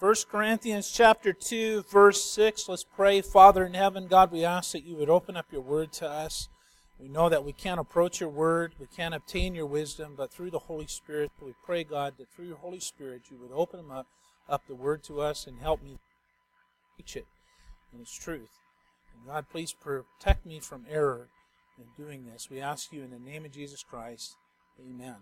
1 Corinthians chapter 2, verse 6. Let's pray. Father in heaven, God, we ask that you would open up your word to us. We know that we can't approach your word, we can't obtain your wisdom, but through the Holy Spirit, we pray, God, that through your Holy Spirit you would open up the word to us and help me teach it in its truth. And God, please protect me from error in doing this. We ask you in the name of Jesus Christ. Amen.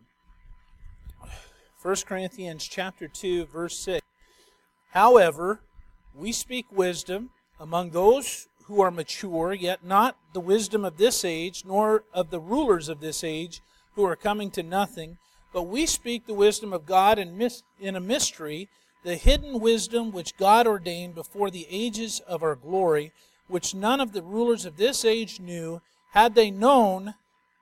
1 Corinthians chapter 2, verse 6. However, we speak wisdom among those who are mature, yet not the wisdom of this age, nor of the rulers of this age, who are coming to nothing. But we speak the wisdom of God in a mystery, the hidden wisdom which God ordained before the ages of our glory, which none of the rulers of this age knew. Had they known,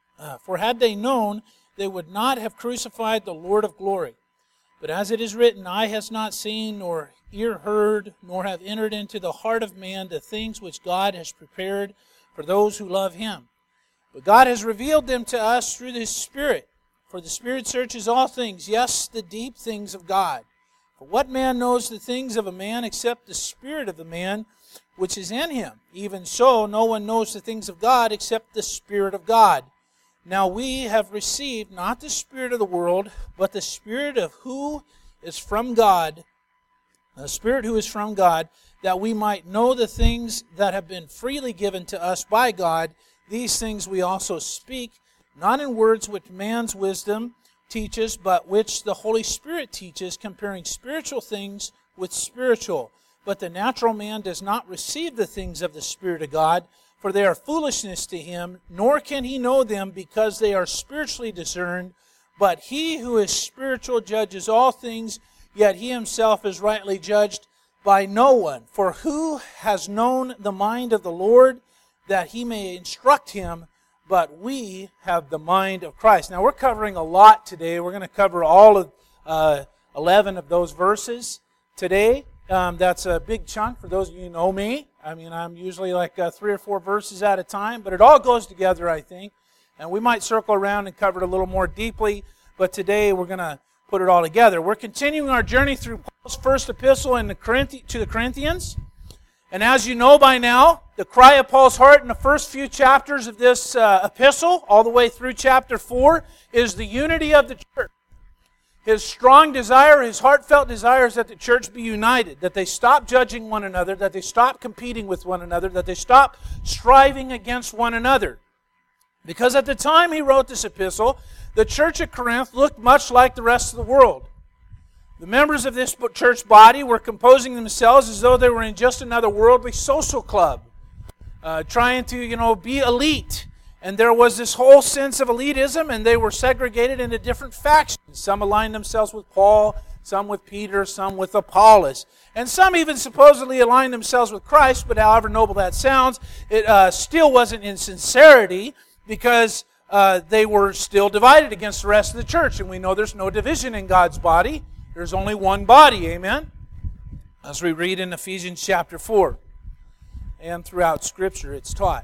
they would not have crucified the Lord of glory. But as it is written, eye has not seen, nor ear heard, nor have entered into the heart of man the things which God has prepared for those who love Him. But God has revealed them to us through His Spirit. For the Spirit searches all things, yes, the deep things of God. For what man knows the things of a man except the Spirit of the man which is in him? Even so, no one knows the things of God except the Spirit of God. Now we have received not the spirit of the world, but the Spirit of who is from God, the Spirit who is from God, that we might know the things that have been freely given to us by God. These things we also speak, not in words which man's wisdom teaches, but which the Holy Spirit teaches, comparing spiritual things with spiritual. But the natural man does not receive the things of the Spirit of God, for they are foolishness to him, nor can he know them because they are spiritually discerned. But he who is spiritual judges all things, yet he himself is rightly judged by no one. For who has known the mind of the Lord, that he may instruct him? But we have the mind of Christ. Now we're covering a lot today. We're going to cover all of 11 of those verses today. That's a big chunk for those of you who know me. I mean, I'm usually like 3 or 4 verses at a time, but it all goes together, I think. And we might circle around and cover it a little more deeply, but today we're going to put it all together. We're continuing our journey through Paul's first epistle to the Corinthians. And as you know by now, the cry of Paul's heart in the first few chapters of this epistle, all the way through chapter 4, is the unity of the church. His strong desire, his heartfelt desire is that the church be united, that they stop judging one another, that they stop competing with one another, that they stop striving against one another. Because at the time he wrote this epistle, the church at Corinth looked much like the rest of the world. The members of this church body were composing themselves as though they were in just another worldly social club, trying to, be elite. And there was this whole sense of elitism, and they were segregated into different factions. Some aligned themselves with Paul, some with Peter, some with Apollos. And some even supposedly aligned themselves with Christ, but however noble that sounds, it still wasn't in sincerity, because they were still divided against the rest of the church. And we know there's no division in God's body. There's only one body, amen? As we read in Ephesians chapter 4. And throughout Scripture it's taught.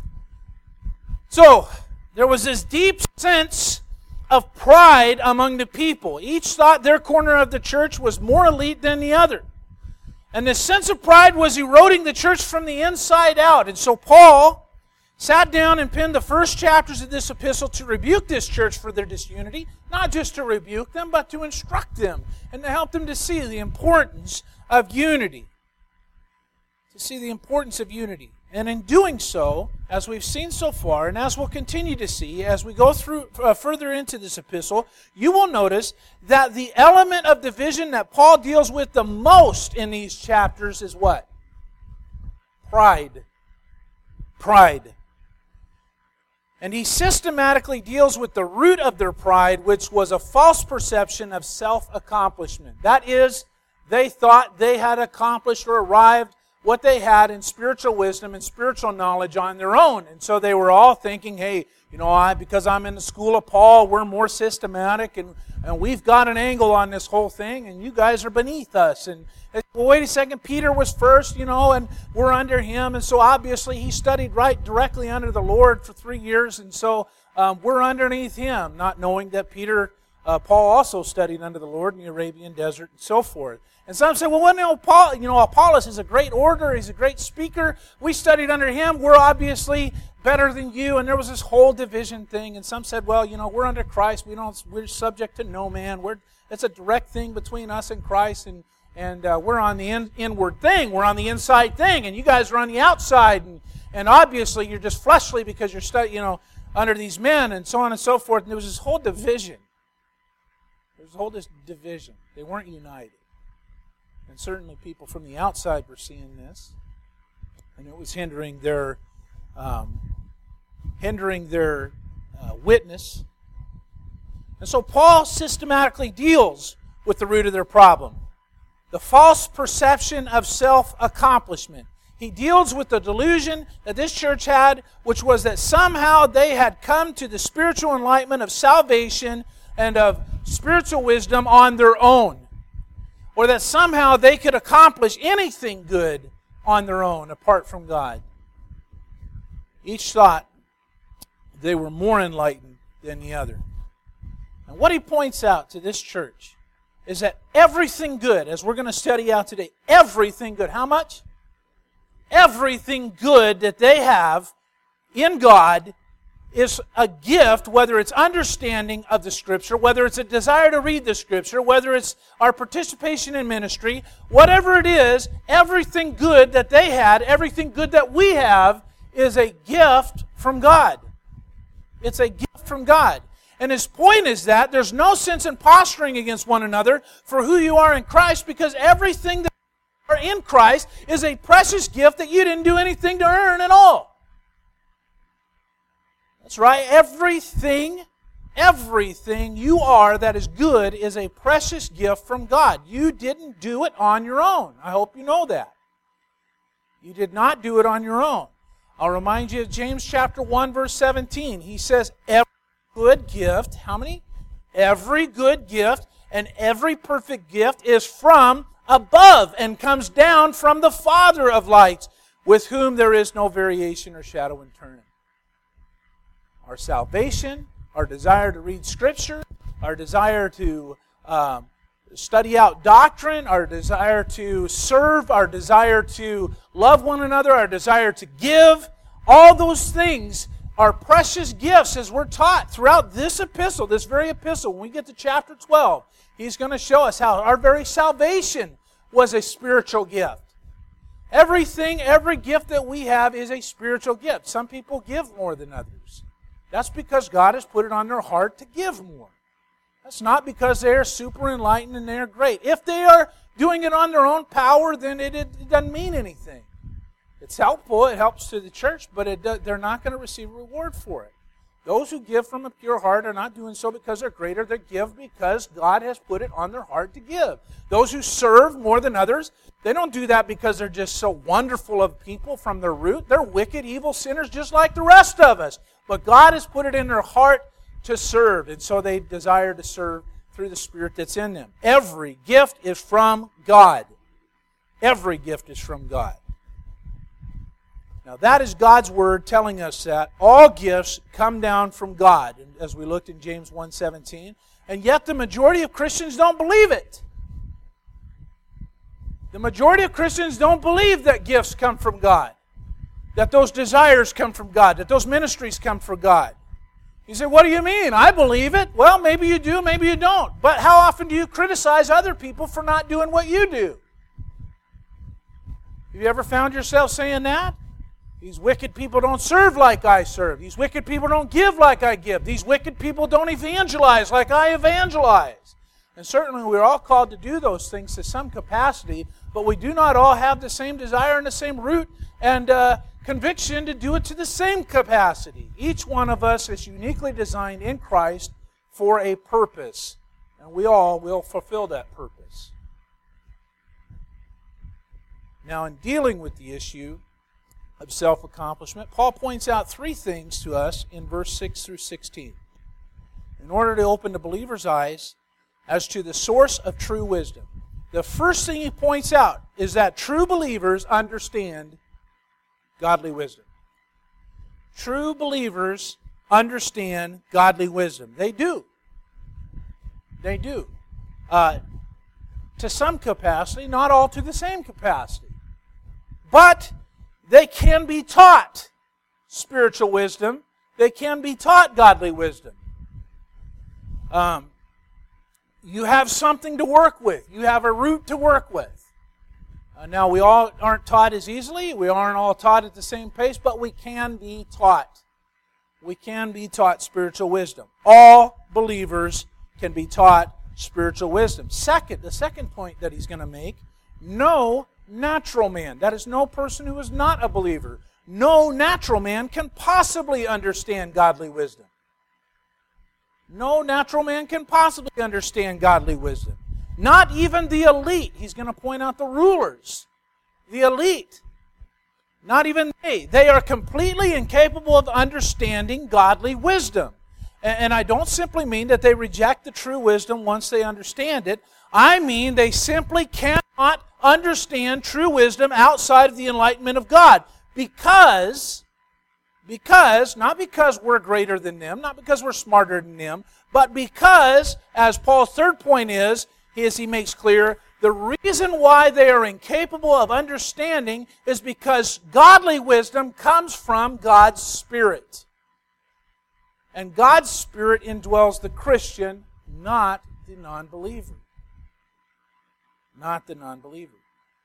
So, there was this deep sense of pride among the people. Each thought their corner of the church was more elite than the other. And this sense of pride was eroding the church from the inside out. And so Paul sat down and penned the first chapters of this epistle to rebuke this church for their disunity. Not just to rebuke them, but to instruct them and to help them to see the importance of unity. To see the importance of unity. And in doing so, as we've seen so far, and as we'll continue to see as we go through further into this epistle, you will notice that the element of division that Paul deals with the most in these chapters is what? Pride. Pride. And he systematically deals with the root of their pride, which was a false perception of self-accomplishment. That is, they thought they had accomplished or arrived what they had in spiritual wisdom and spiritual knowledge on their own. And so they were all thinking, hey, because I'm in the school of Paul, we're more systematic and we've got an angle on this whole thing and you guys are beneath us. And well, wait a second, Peter was first, and we're under him. And so obviously he studied right directly under the Lord for 3 years. And so we're underneath him, not knowing that Peter Paul also studied under the Lord in the Arabian desert and so forth. And some say, well, Paul, Apollos is a great orator, he's a great speaker. We studied under him. We're obviously better than you. And there was this whole division thing. And some said, well, we're under Christ. We're subject to no man. It's a direct thing between us and Christ, and we're on the inward thing. We're on the inside thing, and you guys are on the outside. And obviously, you're just fleshly because you're under these men, and so on and so forth. And there was this whole division. They weren't united. And certainly people from the outside were seeing this. And it was hindering their witness. And so Paul systematically deals with the root of their problem. The false perception of self-accomplishment. He deals with the delusion that this church had, which was that somehow they had come to the spiritual enlightenment of salvation and of spiritual wisdom on their own. Or that somehow they could accomplish anything good on their own apart from God. Each thought they were more enlightened than the other. And what he points out to this church is that everything good, as we're going to study out today, everything good, how much? Everything good that they have in God is a gift, whether it's understanding of the Scripture, whether it's a desire to read the Scripture, whether it's our participation in ministry, whatever it is, everything good that they had, everything good that we have, is a gift from God. It's a gift from God. And his point is that there's no sense in posturing against one another for who you are in Christ, because everything that you are in Christ is a precious gift that you didn't do anything to earn at all. That's right. Everything you are that is good is a precious gift from God. You didn't do it on your own. I hope you know that. You did not do it on your own. I'll remind you of James chapter 1, verse 17. He says, every good gift, how many? Every good gift and every perfect gift is from above and comes down from the Father of lights, with whom there is no variation or shadow in turning. Our salvation, our desire to read Scripture, our desire to study out doctrine, our desire to serve, our desire to love one another, our desire to give, all those things are precious gifts, as we're taught throughout this epistle, this very epistle. When we get to chapter 12, he's going to show us how our very salvation was a spiritual gift. Everything, every gift that we have is a spiritual gift. Some people give more than others. That's because God has put it on their heart to give more. That's not because they're super enlightened and they're great. If they are doing it on their own power, then it doesn't mean anything. It's helpful, it helps to the church, but they're not going to receive a reward for it. Those who give from a pure heart are not doing so because they're greater. They give because God has put it on their heart to give. Those who serve more than others, they don't do that because they're just so wonderful of people from their root. They're wicked, evil sinners just like the rest of us. But God has put it in their heart to serve, and so they desire to serve through the Spirit that's in them. Every gift is from God. Every gift is from God. Now that is God's Word telling us that all gifts come down from God, as we looked in James 1:17, and yet the majority of Christians don't believe it. The majority of Christians don't believe that gifts come from God, that those desires come from God, that those ministries come from God. You say, what do you mean? I believe it. Well, maybe you do, maybe you don't. But how often do you criticize other people for not doing what you do? Have you ever found yourself saying that? These wicked people don't serve like I serve. These wicked people don't give like I give. These wicked people don't evangelize like I evangelize. And certainly we're all called to do those things to some capacity, but we do not all have the same desire and the same root and conviction to do it to the same capacity. Each one of us is uniquely designed in Christ for a purpose, and we all will fulfill that purpose. Now, in dealing with the issue of self-accomplishment, Paul points out three things to us in verse 6 through 16 in order to open the believer's eyes as to the source of true wisdom. The first thing he points out is that true believers understand godly wisdom. True believers understand godly wisdom. They do. They do. To some capacity, not all to the same capacity. But they can be taught spiritual wisdom. They can be taught godly wisdom. You have something to work with. You have a root to work with. Now, we all aren't taught as easily. We aren't all taught at the same pace, but we can be taught. We can be taught spiritual wisdom. All believers can be taught spiritual wisdom. The second point that he's going to make, no natural man, that is no person who is not a believer, no natural man can possibly understand godly wisdom. No natural man can possibly understand godly wisdom. Not even the elite. He's going to point out the rulers. The elite. Not even they. They are completely incapable of understanding godly wisdom. And I don't simply mean that they reject the true wisdom once they understand it. I mean they simply cannot understand true wisdom outside of the enlightenment of God. Because, not because we're greater than them, not because we're smarter than them, but because, as Paul's third point is he makes clear, the reason why they are incapable of understanding is because godly wisdom comes from God's Spirit. And God's Spirit indwells the Christian, not the non-believer. Not the non-believer.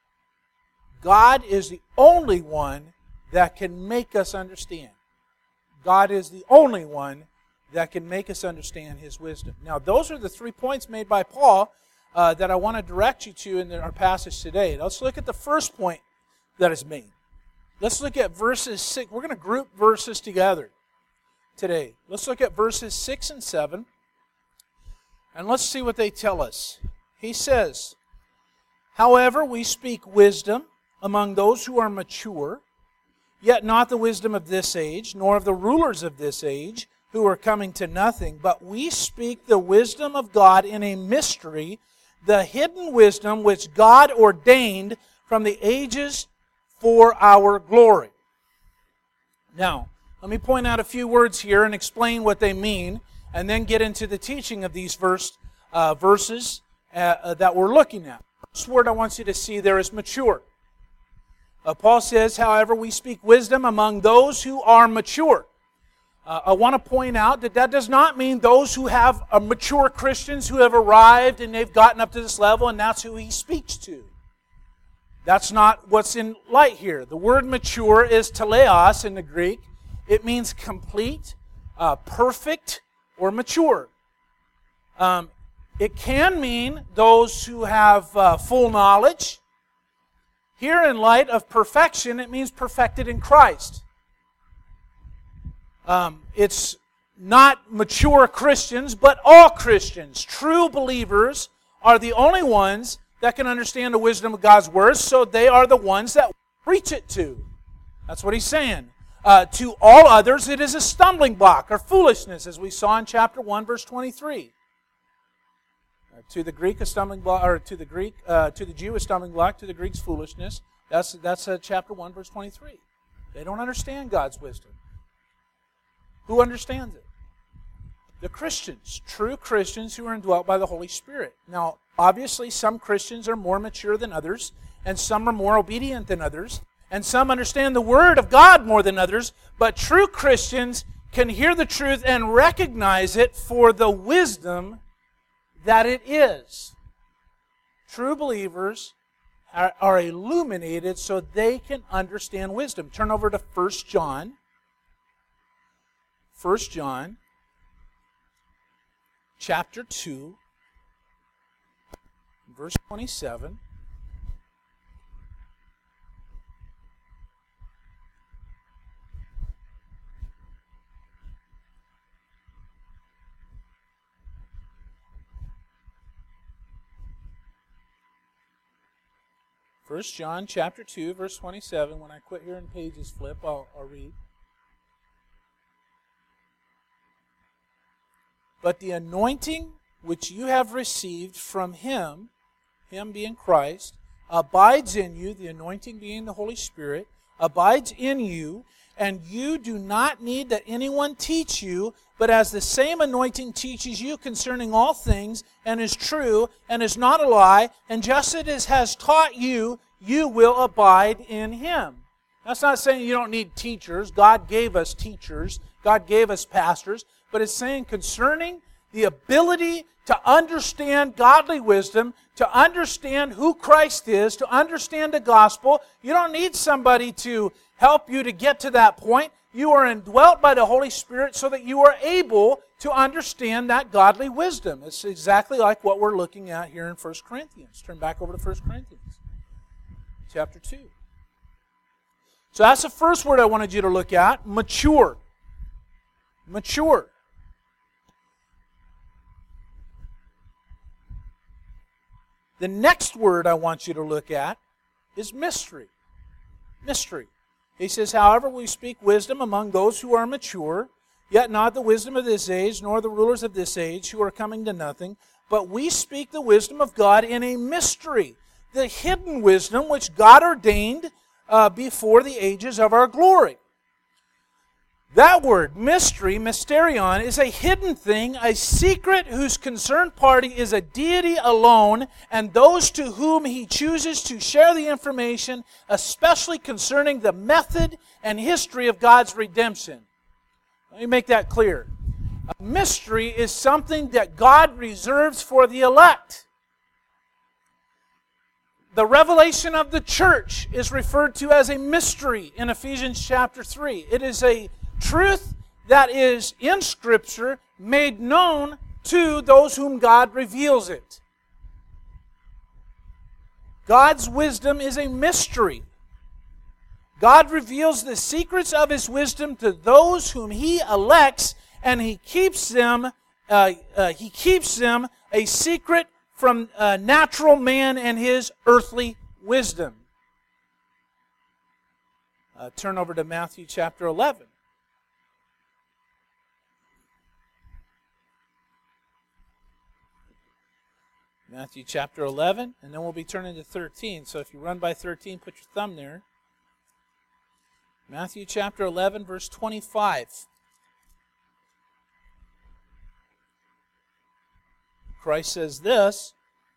God is the only one that can make us understand. God is the only one that can make us understand His wisdom. Now, those are the 3 points made by Paul that I want to direct you to in our passage today. Let's look at the first point that is made. Let's look at verses 6. We're going to group verses together today. Let's look at verses 6 and 7, and let's see what they tell us. He says, "However, we speak wisdom among those who are mature, yet not the wisdom of this age, nor of the rulers of this age, who are coming to nothing, but we speak the wisdom of God in a mystery, the hidden wisdom which God ordained from the ages for our glory." Now, let me point out a few words here and explain what they mean, and then get into the teaching of these verses that we're looking at. First word I want you to see there is mature. Paul says, "However, we speak wisdom among those who are mature." I want to point out that does not mean those who have mature Christians who have arrived and they've gotten up to this level and that's who he speaks to. That's not what's in light here. The word mature is teleos in the Greek. It means complete, perfect, or mature. It can mean those who have full knowledge. Here, in light of perfection, it means perfected in Christ. It's not mature Christians, but all Christians. True believers are the only ones that can understand the wisdom of God's Word, so they are the ones that preach it to. That's what he's saying. To all others, it is a stumbling block or foolishness, as we saw in chapter 1, verse 23. To the Greek, a stumbling block, or to the Jew, a stumbling block. To the Greeks, foolishness. That's chapter 1, verse 23. They don't understand God's wisdom. Who understands it? The Christians, true Christians who are indwelt by the Holy Spirit. Now, obviously, some Christians are more mature than others, and some are more obedient than others, and some understand the Word of God more than others, but true Christians can hear the truth and recognize it for the wisdom that it is. True believers are illuminated so they can understand wisdom. Turn over to 1 John. 1 John chapter 2, verse 27. First John chapter 2, verse 27. When I quit here and pages flip, I'll read. "But the anointing which you have received from Him," Him being Christ, "abides in you," the anointing being the Holy Spirit, "abides in you, And you do not need that anyone teach you, but as the same anointing teaches you concerning all things, and is true, and is not a lie, and just as it has taught you, you will abide in him. That's not saying you don't need teachers. God gave us teachers. God gave us pastors. But it's saying concerning the ability to understand godly wisdom, to understand who Christ is, to understand the gospel. You don't need somebody to help you to get to that point. You are indwelt by the Holy Spirit so that you are able to understand that godly wisdom. It's exactly like what we're looking at here in 1 Corinthians. Turn back over to 1 Corinthians, chapter 2. So that's the first word I wanted you to look at, mature. Mature. The next word I want you to look at is mystery. Mystery. He says, however, we speak wisdom among those who are mature, yet not the wisdom of this age, nor the rulers of this age who are coming to nothing, but we speak the wisdom of God in a mystery, the hidden wisdom which God ordained before the ages of our glory. That word, mystery, mysterion, is a hidden thing, a secret whose concerned party is a deity alone, and those to whom he chooses to share the information, especially concerning the method and history of God's redemption. Let me make that clear. A mystery is something that God reserves for the elect. The revelation of the church is referred to as a mystery in Ephesians chapter 3. It is a truth that is in Scripture made known to those whom God reveals it. God's wisdom is a mystery. God reveals the secrets of His wisdom to those whom He elects, and He keeps them a secret from natural man and his earthly wisdom. Turn over to Matthew chapter 11. Matthew chapter 11, and then we'll be turning to 13. So if you run by 13, put your thumb there. Matthew chapter 11, verse 25. Christ says this.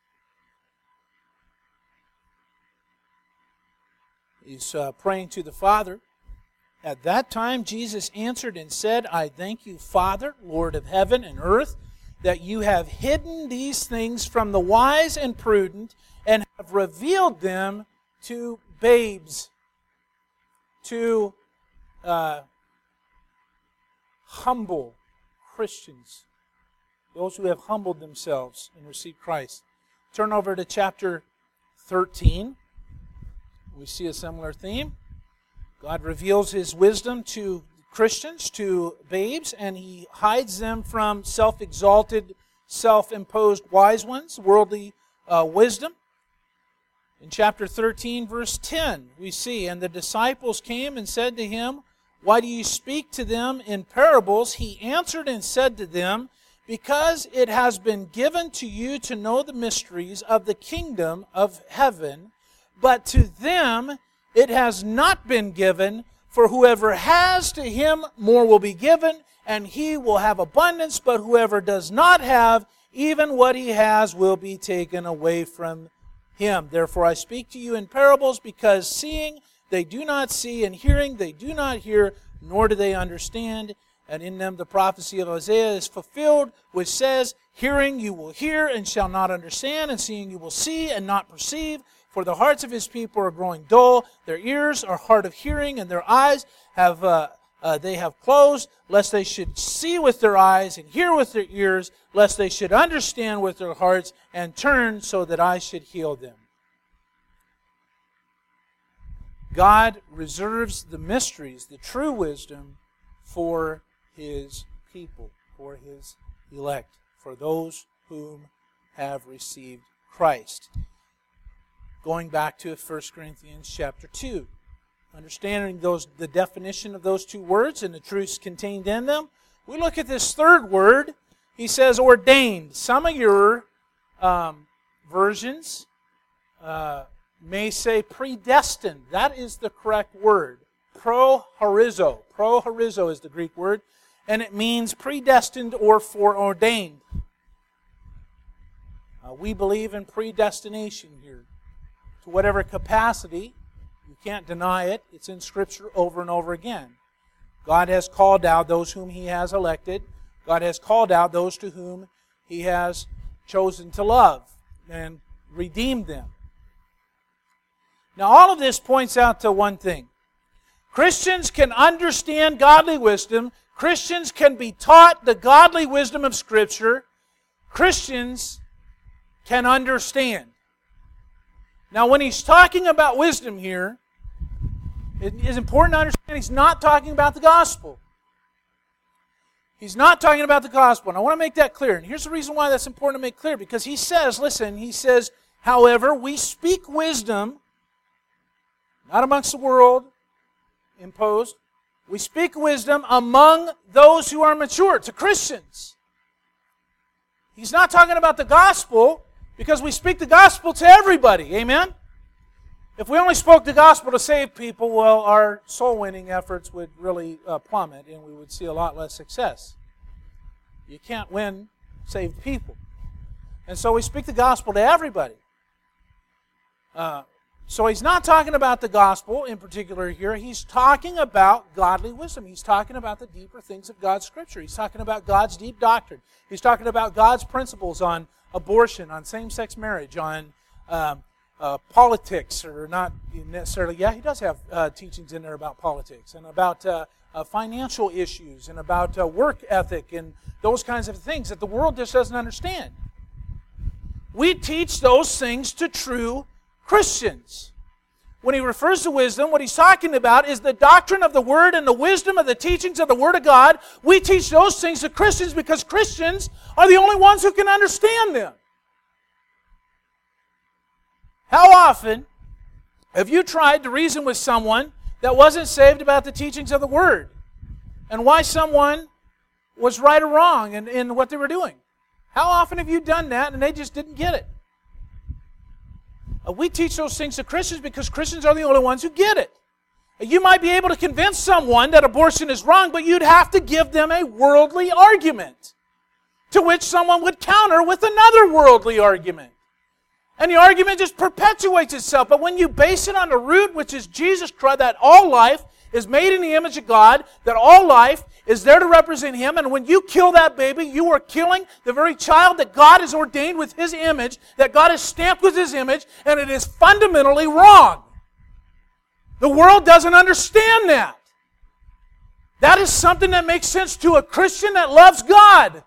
He's praying to the Father. At that time Jesus answered and said, I thank you, Father, Lord of heaven and earth, that you have hidden these things from the wise and prudent and have revealed them to babes, to humble Christians, those who have humbled themselves and received Christ. Turn over to chapter 13. We see a similar theme. God reveals His wisdom to Christians, to babes, and He hides them from self-exalted, self-imposed wise ones, worldly wisdom. In chapter 13, verse 10, we see, and the disciples came and said to Him, why do you speak to them in parables? He answered and said to them, because it has been given to you to know the mysteries of the kingdom of heaven, but to them it has not been given. For whoever has, to him more will be given, and he will have abundance. But whoever does not have, even what he has will be taken away from him. Therefore I speak to you in parables, because seeing they do not see, and hearing they do not hear, nor do they understand. And in them the prophecy of Isaiah is fulfilled, which says, hearing you will hear and shall not understand, and seeing you will see and not perceive. For the hearts of His people are growing dull, their ears are hard of hearing, and their eyes have closed, lest they should see with their eyes and hear with their ears, lest they should understand with their hearts and turn so that I should heal them. God reserves the mysteries, the true wisdom, for His people, for His elect, for those whom have received Christ. Going back to 1 Corinthians chapter 2. Understanding the definition of those two words and the truths contained in them. We look at this third word. He says ordained. Some of your versions may say predestined. That is the correct word. prohorizo. Prohorizo is the Greek word, and it means predestined or foreordained. We believe in predestination here. To whatever capacity, you can't deny it. It's in Scripture over and over again. God has called out those whom He has elected. God has called out those to whom He has chosen to love and redeemed them. Now, all of this points out to one thing. Christians can understand godly wisdom. Christians can be taught the godly wisdom of Scripture. Christians can understand. Now, when he's talking about wisdom here, it is important to understand he's not talking about the gospel. He's not talking about the gospel. And I want to make that clear. And here's the reason why that's important to make clear. Because he says, listen, he says, however, we speak wisdom, not amongst the world, imposed. We speak wisdom among those who are mature, to Christians. He's not talking about the gospel because we speak the gospel to everybody. Amen? If we only spoke the gospel to save people, well, our soul-winning efforts would really plummet and we would see a lot less success. You can't win saved people. And so we speak the gospel to everybody. So he's not talking about the gospel in particular here. He's talking about godly wisdom. He's talking about the deeper things of God's Scripture. He's talking about God's deep doctrine. He's talking about God's principles on abortion, on same-sex marriage, on politics, or not necessarily. Yeah, he does have teachings in there about politics and about financial issues and about work ethic and those kinds of things that the world just doesn't understand. We teach those things to true Christians. When he refers to wisdom, what he's talking about is the doctrine of the Word and the wisdom of the teachings of the Word of God. We teach those things to Christians because Christians are the only ones who can understand them. How often have you tried to reason with someone that wasn't saved about the teachings of the Word and why someone was right or wrong in what they were doing? How often have you done that and they just didn't get it? We teach those things to Christians because Christians are the only ones who get it. You might be able to convince someone that abortion is wrong, but you'd have to give them a worldly argument, to which someone would counter with another worldly argument. And the argument just perpetuates itself. But when you base it on the root, which is Jesus Christ, that all life is made in the image of God, that all life is there to represent Him, and when you kill that baby, you are killing the very child that God has ordained with His image, that God has stamped with His image, and it is fundamentally wrong. The world doesn't understand that. That is something that makes sense to a Christian that loves God.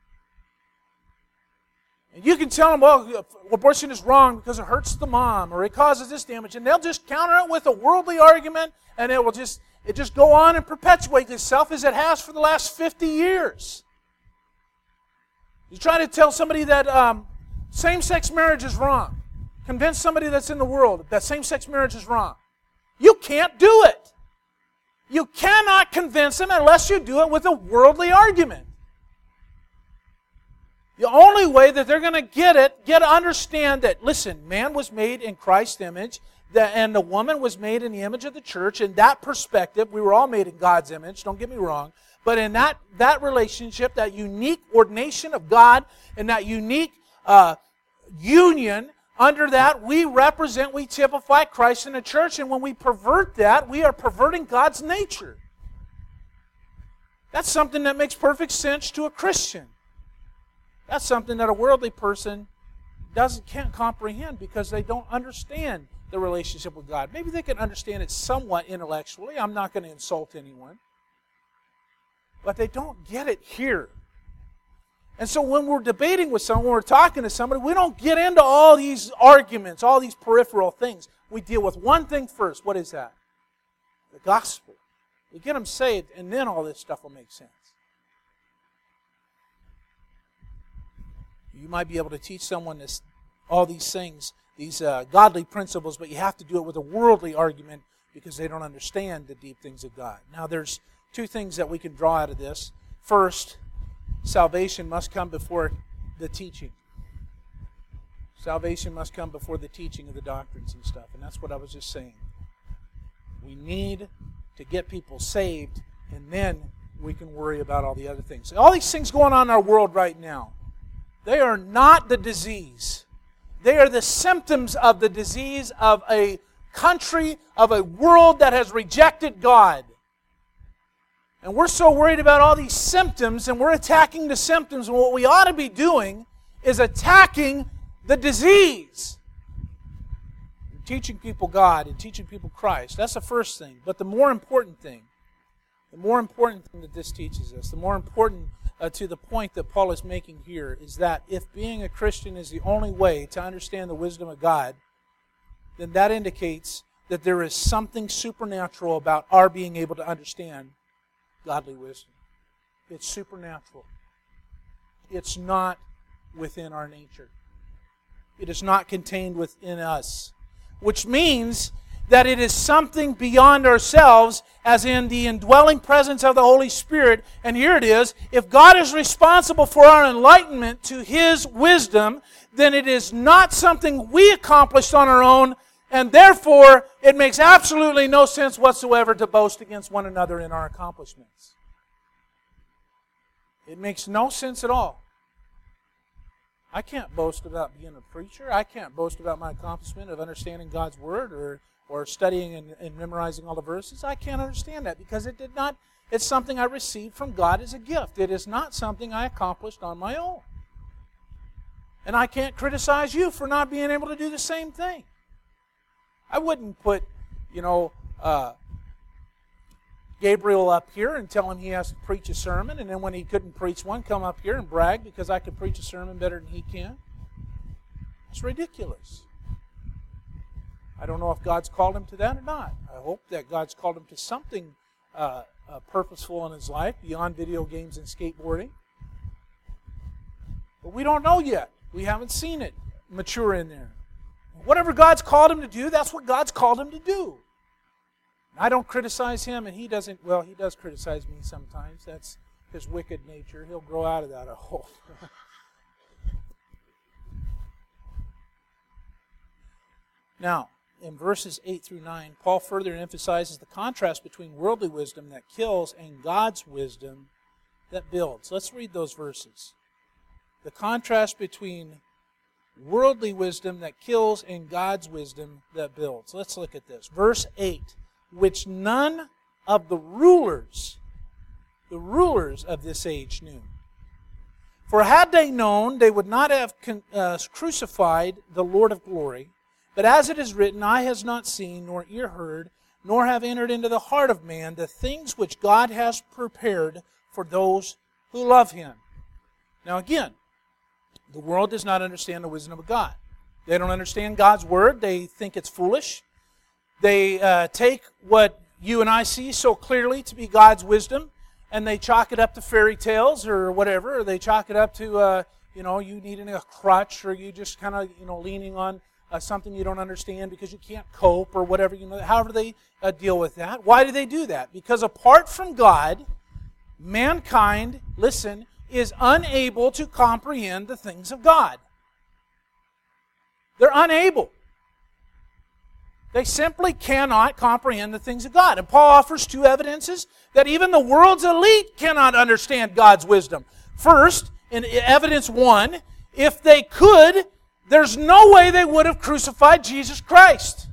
And you can tell them, well, abortion is wrong because it hurts the mom, or it causes this damage, and they'll just counter it with a worldly argument, and it just go on and perpetuate itself as it has for the last 50 years. You try to tell somebody that same-sex marriage is wrong. Convince somebody that's in the world that same-sex marriage is wrong. You can't do it. You cannot convince them unless you do it with a worldly argument. The only way that they're going to get to understand that, listen, man was made in Christ's image, and the woman was made in the image of the church. In that perspective, we were all made in God's image, don't get me wrong. But in that relationship, that unique ordination of God, and that unique union, under that, we typify Christ in the church. And when we pervert that, we are perverting God's nature. That's something that makes sense to a Christian. That's something that a worldly person can't comprehend because they don't understand the relationship with God. Maybe they can understand it somewhat intellectually. I'm not going to insult anyone. But they don't get it here. And so when we're debating with someone, when we're talking to somebody, we don't get into all these arguments, all these peripheral things. We deal with one thing first. What is that? The gospel. We get them saved, and then all this stuff will make sense. You might be able to teach someone all these things, these godly principles, but you have to do it with a worldly argument because they don't understand the deep things of God. Now, there's two things that we can draw out of this. First, salvation must come before the teaching. Salvation must come before the teaching of the doctrines and stuff, and that's what I was just saying. We need to get people saved, and then we can worry about all the other things. All these things going on in our world right now, they are not the disease. They are the symptoms of the disease of a country, of a world that has rejected God. And we're so worried about all these symptoms, and we're attacking the symptoms, and what we ought to be doing is attacking the disease. Teaching people God and teaching people Christ. That's the first thing. But the more important thing that this teaches us, the more important to the point that Paul is making here, is that if being a Christian is the only way to understand the wisdom of God, then that indicates that there is something supernatural about our being able to understand godly wisdom. It's supernatural. It's not within our nature. It is not contained within us. Which means that it is something beyond ourselves, as in the indwelling presence of the Holy Spirit. And here it is, if God is responsible for our enlightenment to His wisdom, then it is not something we accomplished on our own, and therefore it makes absolutely no sense whatsoever to boast against one another in our accomplishments. It makes no sense at all. I can't boast about being a preacher. I can't boast about my accomplishment of understanding God's Word or studying and memorizing all the verses. I can't understand that because it's something I received from God as a gift. It is not something I accomplished on my own. And I can't criticize you for not being able to do the same thing. I wouldn't put, Gabriel up here and tell him he has to preach a sermon, and then when he couldn't preach one, come up here and brag because I could preach a sermon better than he can. It's ridiculous. I don't know if God's called him to that or not. I hope that God's called him to something purposeful in his life beyond video games and skateboarding. But we don't know yet. We haven't seen it mature in there. Whatever God's called him to do, that's what God's called him to do. I don't criticize him, and he doesn't. Well, he does criticize me sometimes. That's his wicked nature. He'll grow out of that, I hope. Now, in verses 8 through 9, Paul further emphasizes the contrast between worldly wisdom that kills and God's wisdom that builds. Let's read those verses. The contrast between worldly wisdom that kills and God's wisdom that builds. Let's look at this. Verse 8. Which none of the rulers of this age knew. For had they known, they would not have crucified the Lord of glory. But as it is written, eye has not seen, nor ear heard, nor have entered into the heart of man the things which God has prepared for those who love Him. Now again, the world does not understand the wisdom of God. They don't understand God's Word. They think it's foolish. They take what you and I see so clearly to be God's wisdom, and they chalk it up to fairy tales or whatever, or they chalk it up to, you needing a crutch, or you just kind of, leaning on something you don't understand because you can't cope or whatever, however they deal with that. Why do they do that? Because apart from God, mankind, listen, is unable to comprehend the things of God. They're unable. They simply cannot comprehend the things of God. And Paul offers two evidences that even the world's elite cannot understand God's wisdom. First, in evidence 1, if they could, there's no way they would have crucified Jesus Christ.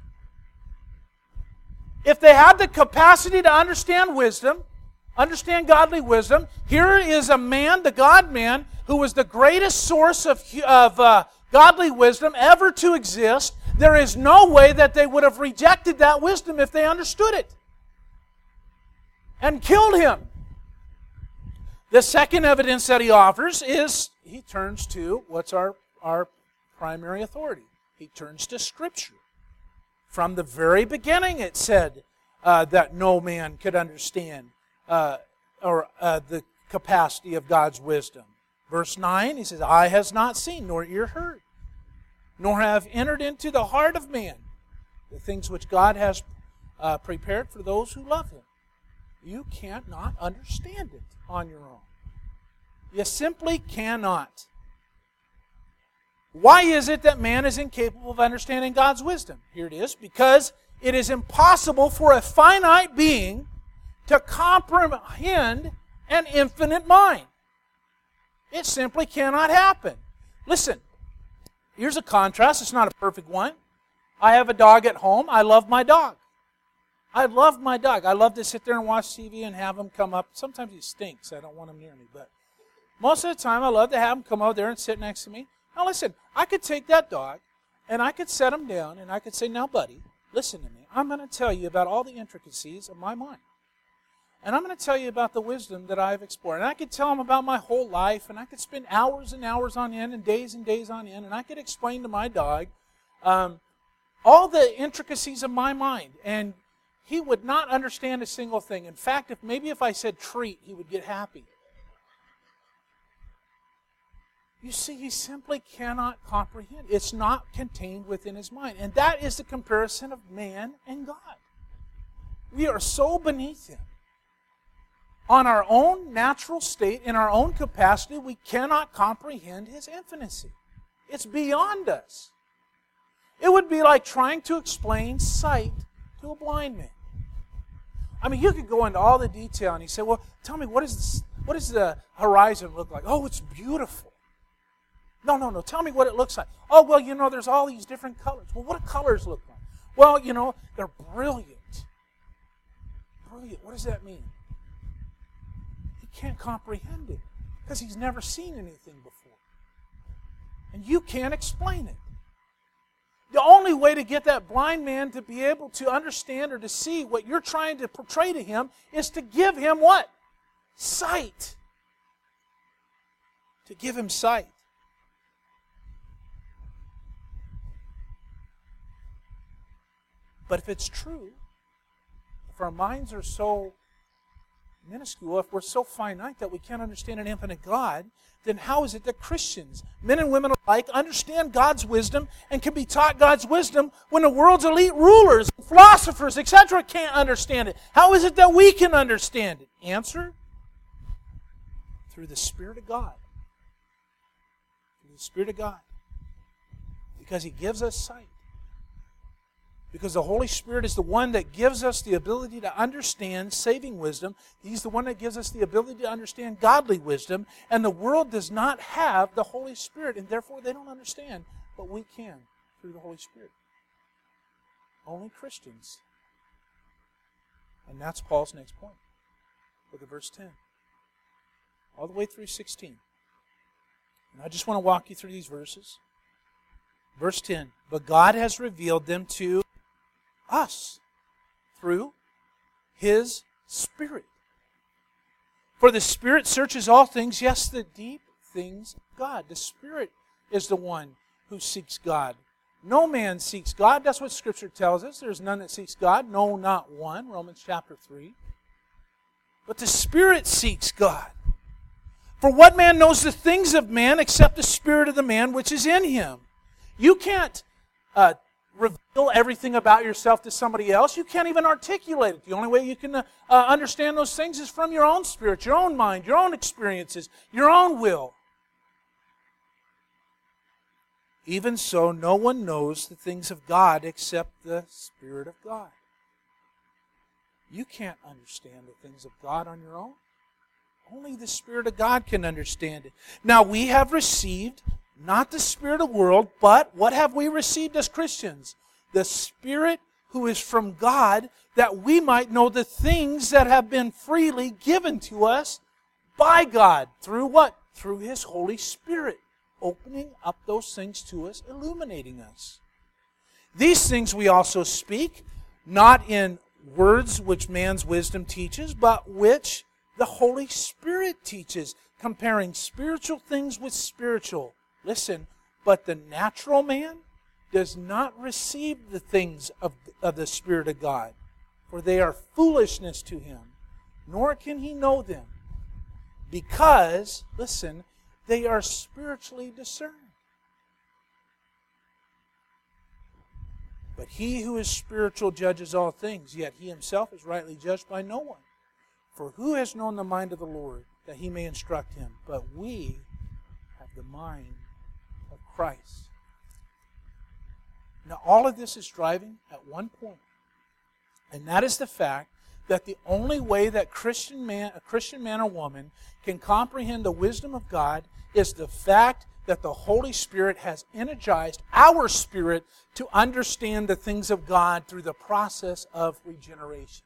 If they had the capacity to understand wisdom, understand godly wisdom, here is a man, the God-man, who was the greatest source of godly wisdom ever to exist. There is no way that they would have rejected that wisdom if they understood it and killed him. The second evidence that he offers is he turns to what's our primary authority. He turns to Scripture. From the very beginning it said that no man could understand the capacity of God's wisdom. Verse 9, he says, eye has not seen, nor ear heard, nor have entered into the heart of man the things which God has prepared for those who love Him. You cannot understand it on your own. You simply cannot. Why is it that man is incapable of understanding God's wisdom? Here it is. Because it is impossible for a finite being to comprehend an infinite mind. It simply cannot happen. Listen, here's a contrast. It's not a perfect one. I have a dog at home. I love my dog. I love my dog. I love to sit there and watch TV and have him come up. Sometimes he stinks. I don't want him near me. But most of the time, I love to have him come over there and sit next to me. Now listen, I could take that dog and I could set him down and I could say, now buddy, listen to me. I'm going to tell you about all the intricacies of my mind. And I'm going to tell you about the wisdom that I've explored. And I could tell him about my whole life, and I could spend hours and hours on end and days on end, and I could explain to my dog all the intricacies of my mind. And he would not understand a single thing. In fact, if I said treat, he would get happy. You see, he simply cannot comprehend. It's not contained within his mind. And that is the comparison of man and God. We are so beneath him. On our own natural state, in our own capacity, we cannot comprehend his infinity. It's beyond us. It would be like trying to explain sight to a blind man. I mean, you could go into all the detail and you say, well, tell me, what does the horizon look like? Oh, it's beautiful. No, tell me what it looks like. Oh, well, there's all these different colors. Well, what do colors look like? Well, they're brilliant. Brilliant, what does that mean? Can't comprehend it because he's never seen anything before. And you can't explain it. The only way to get that blind man to be able to understand or to see what you're trying to portray to him is to give him what? Sight. To give him sight. But if it's true, if our minds are so minuscule, if we're so finite that we can't understand an infinite God, then how is it that Christians, men and women alike, understand God's wisdom and can be taught God's wisdom when the world's elite rulers, philosophers, etc. can't understand it? How is it that we can understand it? Answer? Through the Spirit of God. Through the Spirit of God. Because He gives us sight. Because the Holy Spirit is the one that gives us the ability to understand saving wisdom. He's the one that gives us the ability to understand godly wisdom. And the world does not have the Holy Spirit, and therefore they don't understand. But we can through the Holy Spirit. Only Christians. And that's Paul's next point. Look at verse 10. All the way through 16. And I just want to walk you through these verses. Verse 10. But God has revealed them to us through His Spirit. For the Spirit searches all things, yes, the deep things of God. The Spirit is the one who seeks God. No man seeks God. That's what Scripture tells us. There's none that seeks God. No, not one. Romans chapter 3. But the Spirit seeks God. For what man knows the things of man except the spirit of the man which is in him? You can't reveal everything about yourself to somebody else. You can't even articulate it. The only way you can understand those things is from your own spirit, your own mind, your own experiences, your own will. Even so, no one knows the things of God except the Spirit of God. You can't understand the things of God on your own. Only the Spirit of God can understand it. Now, we have received not the spirit of the world, but what have we received as Christians? The Spirit who is from God, that we might know the things that have been freely given to us by God. Through what? Through His Holy Spirit, opening up those things to us, illuminating us. These things we also speak, not in words which man's wisdom teaches, but which the Holy Spirit teaches, comparing spiritual things with spiritual. Listen, but the natural man does not receive the things of the Spirit of God, for they are foolishness to him, nor can he know them, because, listen, they are spiritually discerned. But he who is spiritual judges all things, yet he himself is rightly judged by no one. For who has known the mind of the Lord, that he may instruct him? But we have the mind of Christ. Now all of this is driving at one point, and that is the fact that the only way that a Christian man or woman can comprehend the wisdom of God is the fact that the Holy Spirit has energized our spirit to understand the things of God through the process of regeneration.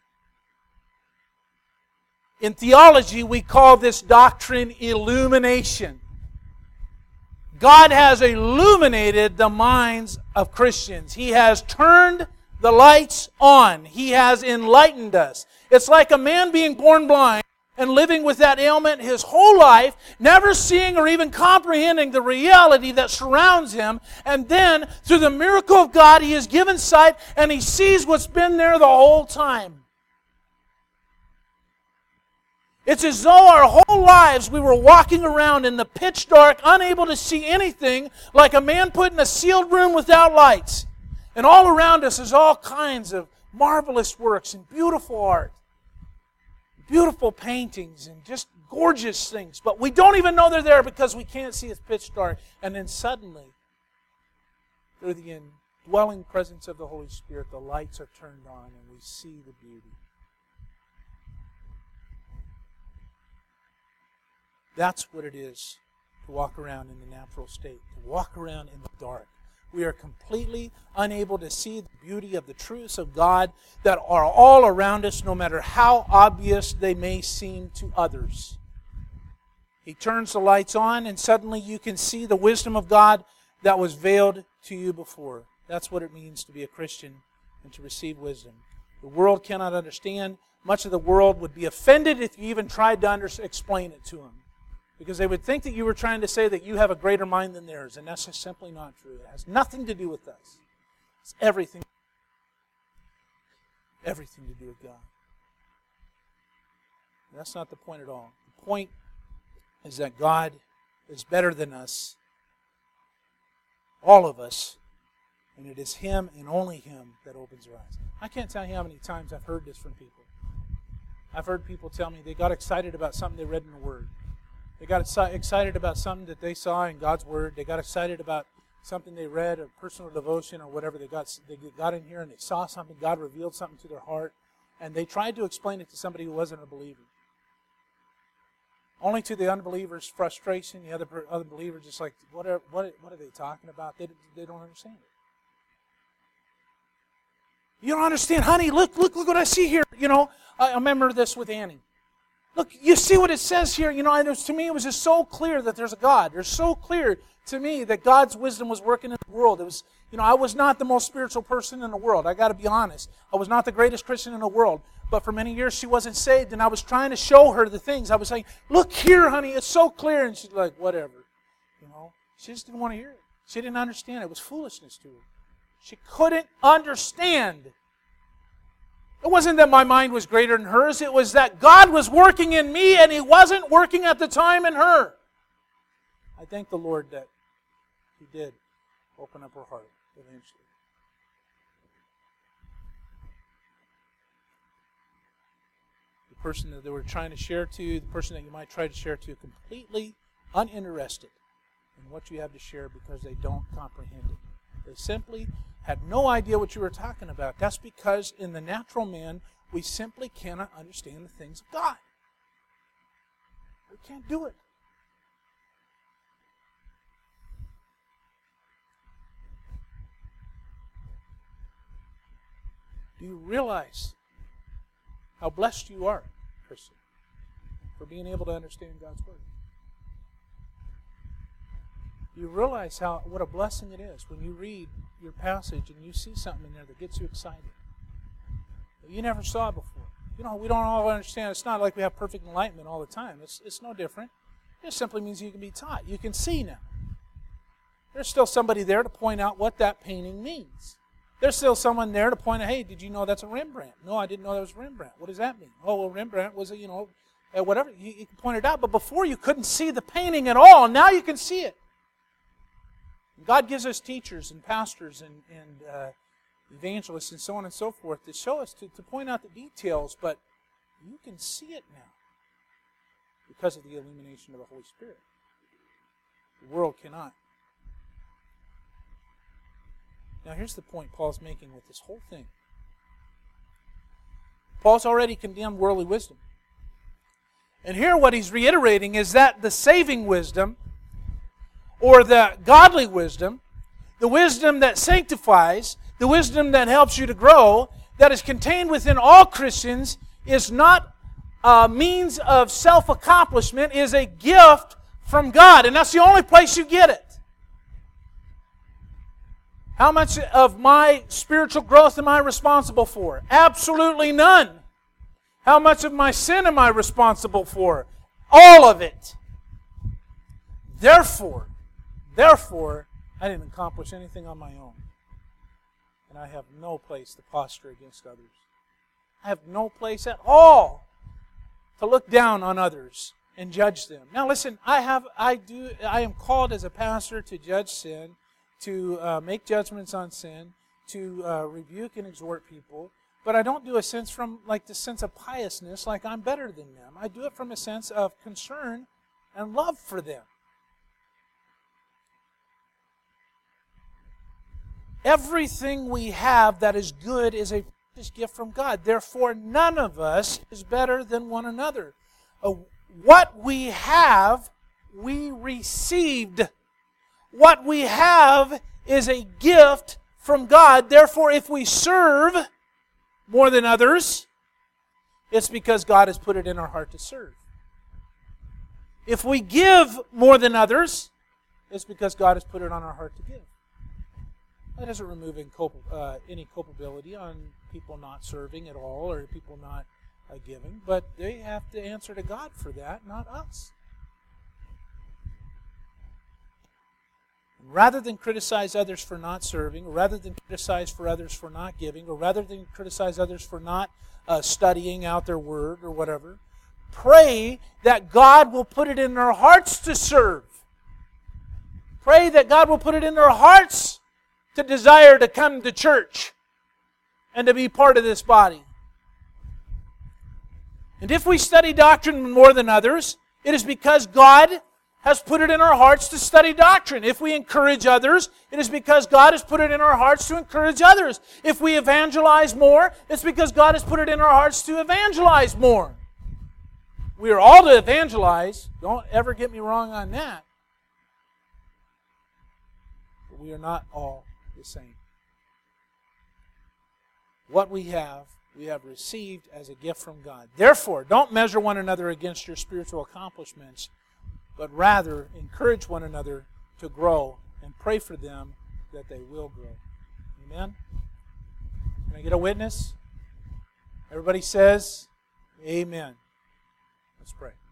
In theology, we call this doctrine illumination. God has illuminated the minds of Christians. He has turned the lights on. He has enlightened us. It's like a man being born blind and living with that ailment his whole life, never seeing or even comprehending the reality that surrounds him. And then, through the miracle of God, he is given sight and he sees what's been there the whole time. It's as though our whole lives we were walking around in the pitch dark, unable to see anything, like a man put in a sealed room without lights. And all around us is all kinds of marvelous works and beautiful art, beautiful paintings and just gorgeous things. But we don't even know they're there because we can't see, it's pitch dark. And then suddenly, through the indwelling presence of the Holy Spirit, the lights are turned on and we see the beauty. That's what it is to walk around in the natural state, to walk around in the dark. We are completely unable to see the beauty of the truths of God that are all around us, no matter how obvious they may seem to others. He turns the lights on, and suddenly you can see the wisdom of God that was veiled to you before. That's what it means to be a Christian and to receive wisdom. The world cannot understand. Much of the world would be offended if you even tried to explain it to them, because they would think that you were trying to say that you have a greater mind than theirs, and that's just simply not true. It has nothing to do with us. It's everything to do with God. And that's not the point at all. The point is that God is better than us, all of us, and it is Him and only Him that opens our eyes. I can't tell you how many times I've heard this from people. I've heard people tell me they got excited about something they read in the Word. They got excited about something that they saw in God's Word. They got excited about something they read, a personal devotion or whatever. They got in here and they saw something. God revealed something to their heart. And they tried to explain it to somebody who wasn't a believer. Only to the unbeliever's frustration, the other believer just like, what are they talking about? They don't understand it. You don't understand, honey, look what I see here. You know, I remember this with Annie. Look, you see what it says here. You know, and to me it was just so clear that there's a God. It's so clear to me that God's wisdom was working in the world. It was, you know, I was not the most spiritual person in the world. I got to be honest. I was not the greatest Christian in the world. But for many years she wasn't saved, and I was trying to show her the things. I was saying, look here, honey, it's so clear. And she's like, whatever. You know, she just didn't want to hear it. She didn't understand. It was foolishness to her. She couldn't understand. It wasn't that my mind was greater than hers. It was that God was working in me and He wasn't working at the time in her. I thank the Lord that He did open up her heart eventually. The person that they were trying to share to, the person that you might try to share to, completely uninterested in what you have to share because they don't comprehend it. They simply had no idea what you were talking about. That's because in the natural man, we simply cannot understand the things of God. We can't do it. Do you realize how blessed you are, Christian, for being able to understand God's Word? You realize what a blessing it is when you read your passage and you see something in there that gets you excited that you never saw before. You know, we don't all understand. It's not like we have perfect enlightenment all the time. It's no different. It simply means you can be taught. You can see now. There's still somebody there to point out what that painting means. There's still someone there to point out, hey, did you know that's a Rembrandt? No, I didn't know that was Rembrandt. What does that mean? Oh, well, Rembrandt was whatever. You can point it out. But before you couldn't see the painting at all. Now you can see it. God gives us teachers and pastors and evangelists and so on and so forth to show us, to point out the details, but you can see it now because of the illumination of the Holy Spirit. The world cannot. Now here's the point Paul's making with this whole thing. Paul's already condemned worldly wisdom. And here what he's reiterating is that the saving wisdom, or the godly wisdom, the wisdom that sanctifies, the wisdom that helps you to grow, that is contained within all Christians, is not a means of self-accomplishment, is a gift from God. And that's the only place you get it. How much of my spiritual growth am I responsible for? Absolutely none. How much of my sin am I responsible for? All of it. Therefore, I didn't accomplish anything on my own. And I have no place to posture against others. I have no place at all to look down on others and judge them. Now listen, I am called as a pastor to judge sin, to make judgments on sin, to rebuke and exhort people. But I don't do a sense from the sense of piousness, like I'm better than them. I do it from a sense of concern and love for them. Everything we have that is good is a gift from God. Therefore, none of us is better than one another. What we have, we received. What we have is a gift from God. Therefore, if we serve more than others, it's because God has put it in our heart to serve. If we give more than others, it's because God has put it on our heart to give. That doesn't remove any culpability on people not serving at all or people not giving, but they have to answer to God for that, not us. Rather than criticize others for not serving, or rather than criticize for others for not giving, or rather than criticize others for not studying out their word or whatever, pray that God will put it in their hearts to serve. Pray that God will put it in their hearts to desire to come to church and to be part of this body. And if we study doctrine more than others, it is because God has put it in our hearts to study doctrine. If we encourage others, it is because God has put it in our hearts to encourage others. If we evangelize more, it's because God has put it in our hearts to evangelize more. We are all to evangelize. Don't ever get me wrong on that. But we are not all the same. What we have received as a gift from God. Therefore, don't measure one another against your spiritual accomplishments, but rather encourage one another to grow and pray for them that they will grow. Amen? Can I get a witness? Everybody says, amen. Let's pray.